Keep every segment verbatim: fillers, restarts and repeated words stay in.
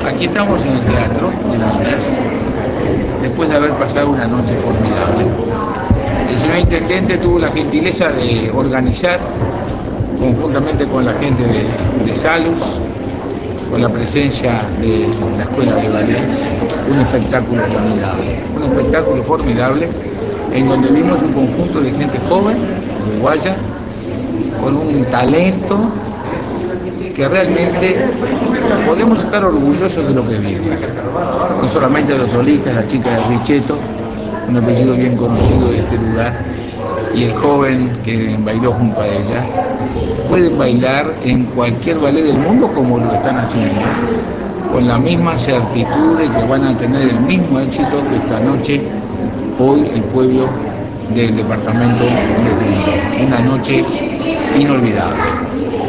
Aquí estamos en el teatro de Londres, después de haber pasado una noche formidable. El señor intendente tuvo la gentileza de organizar, conjuntamente con la gente de, de Salus, con la presencia de la Escuela de Ballet, un espectáculo formidable. Un espectáculo formidable en donde vimos un conjunto de gente joven, uruguaya, con un talento que realmente podemos estar orgullosos de lo que vimos. No solamente los solistas, la chica de Richetto, un apellido bien conocido de este lugar, y el joven que bailó junto a ella, pueden bailar en cualquier ballet del mundo como lo están haciendo, con la misma certitud de que van a tener el mismo éxito que esta noche, hoy el pueblo del departamento de Junín. Una noche inolvidable.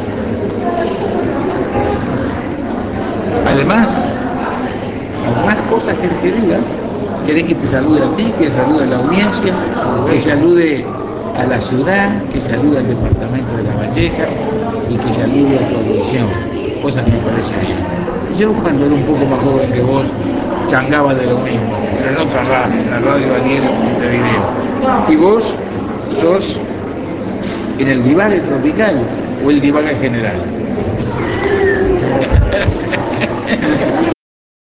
Además, ¿algunas cosas querés que diga? ¿Querés que te salude a ti, que salude a la audiencia, que salude a la ciudad, que salude al departamento de La Valleja y que salude a tu audición? Cosas que me parece bien. Yo cuando era un poco más joven que vos, changaba de lo mismo, pero en otra radio, en la radio Ariel en Montevideo. Y vos sos en el divague tropical o el divague general.